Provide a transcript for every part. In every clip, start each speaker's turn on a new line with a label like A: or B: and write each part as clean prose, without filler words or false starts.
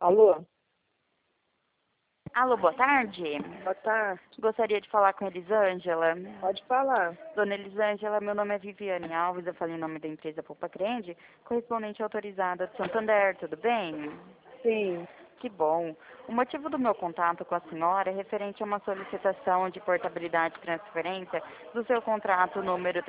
A: Alô?
B: Alô, boa tarde.
A: Boa tarde.
B: Gostaria de falar com a Elisângela.
A: Pode falar.
B: Dona Elisângela, meu nome é Viviane Alves, eu falo em nome da empresa Poupa Crende, correspondente autorizada de Santander, tudo bem?
A: Sim.
B: Que bom. O motivo do meu contato com a senhora é referente a uma solicitação de portabilidade e transferência do seu contrato número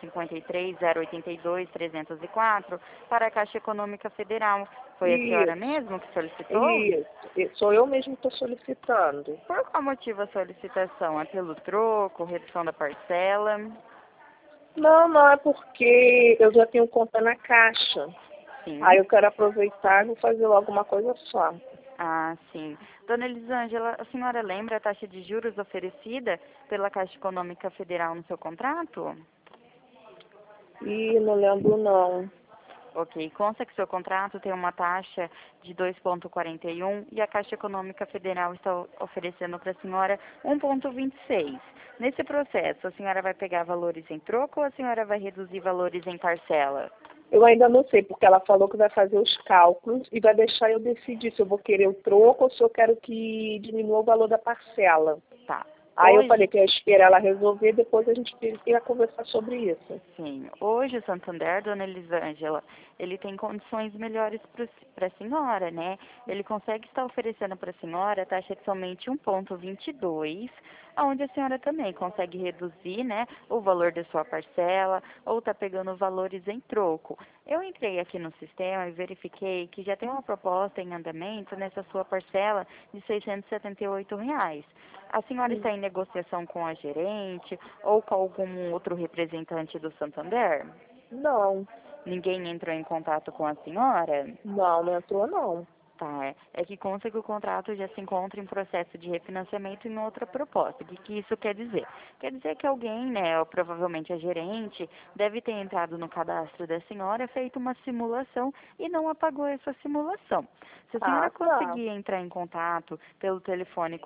B: 353-082-304 para a Caixa Econômica Federal. Foi a senhora
A: Isso.
B: mesmo que solicitou?
A: Isso. Sou eu mesmo que estou solicitando.
B: Por qual motivo a solicitação? É pelo troco, redução da parcela?
A: Não, é porque eu já tenho conta na Caixa.
B: Sim.
A: Aí eu quero aproveitar e vou fazer logo uma coisa só.
B: Ah, sim. Dona Elisângela, a senhora lembra a taxa de juros oferecida pela Caixa Econômica Federal no seu contrato?
A: Ih, não lembro não.
B: Ok. Consta que seu contrato tem uma taxa de 2,41 e a Caixa Econômica Federal está oferecendo para a senhora 1,26. Nesse processo, a senhora vai pegar valores em troco ou a senhora vai reduzir valores em parcela?
A: Eu ainda não sei, porque ela falou que vai fazer os cálculos e vai deixar eu decidir se eu vou querer o troco ou se eu quero que diminua o valor da parcela.
B: Tá.
A: Aí eu
B: Hoje,
A: falei que ia esperar ela resolver, depois a gente ia conversar sobre isso.
B: sim. Hoje o Santander, Dona Elisângela, ele tem condições melhores para a senhora, né? Ele consegue estar oferecendo para a senhora a taxa de somente 1,22, onde a senhora também consegue reduzir, né, o valor da sua parcela ou tá pegando valores em troco. Eu entrei aqui no sistema e verifiquei que já tem uma proposta em andamento nessa sua parcela de R$ 678. A senhora está em negociação com a gerente ou com algum outro representante do Santander?
A: Não,
B: Ninguém entrou em contato com a senhora?
A: não entrou não.
B: Tá, é que consta que o contrato já se encontra em processo de refinanciamento em outra proposta. O que que isso quer dizer? Quer dizer que alguém, né, ou provavelmente a gerente, deve ter entrado no cadastro da senhora, feito uma simulação e não apagou essa simulação. Se a senhora
A: Ah, tá.
B: conseguir entrar em contato pelo telefone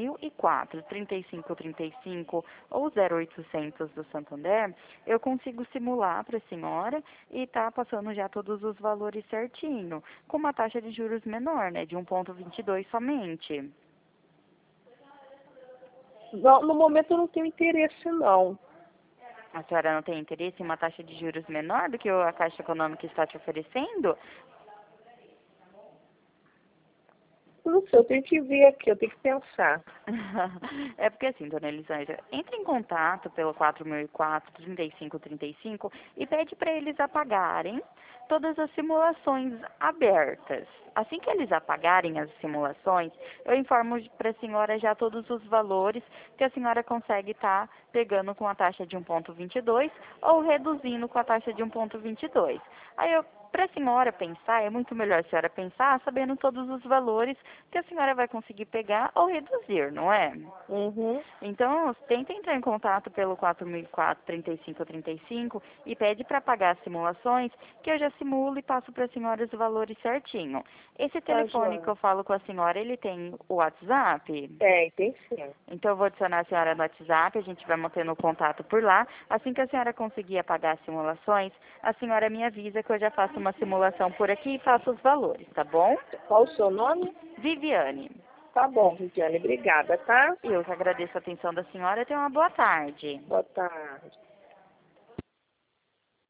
B: 4004-3535 ou 0800 do Santander, eu consigo simular para a senhora e tá passando já todos os valores certinho, com uma taxa de juros menor, né, de 1,22 somente.
A: Não, no momento eu não tenho interesse não.
B: A senhora não tem interesse em uma taxa de juros menor do que a Caixa Econômica está te oferecendo?
A: Não sei, eu tenho que ver aqui, eu tenho que pensar.
B: É porque assim, dona Elisângela, entre em contato pelo 4004-3535 e pede para eles apagarem todas as simulações abertas. Assim que eles apagarem as simulações, eu informo para a senhora já todos os valores que a senhora consegue estar pegando com a taxa de 1,22 ou reduzindo com a taxa de 1,22. Aí eu para a senhora pensar, é muito melhor a senhora pensar sabendo todos os valores que a senhora vai conseguir pegar ou reduzir, não é?
A: Uhum.
B: Então, tenta entrar em contato pelo 4004-3535 e pede para pagar as simulações, que eu já simulo e passo para a senhora os valores certinho. Esse
A: Tá,
B: telefone que
A: Joana.
B: eu falo com a senhora, ele tem o WhatsApp?
A: Tem sim.
B: Então, eu vou adicionar a senhora no WhatsApp, a gente vai mantendo o contato por lá. Assim que a senhora conseguir apagar as simulações, a senhora me avisa que eu já faço uma simulação por aqui e faço os valores, tá bom?
A: Qual o seu nome?
B: Viviane,
A: Tá bom, Viviane, obrigada, tá?
B: eu que agradeço a atenção da senhora e tenha uma boa tarde.
A: Boa tarde.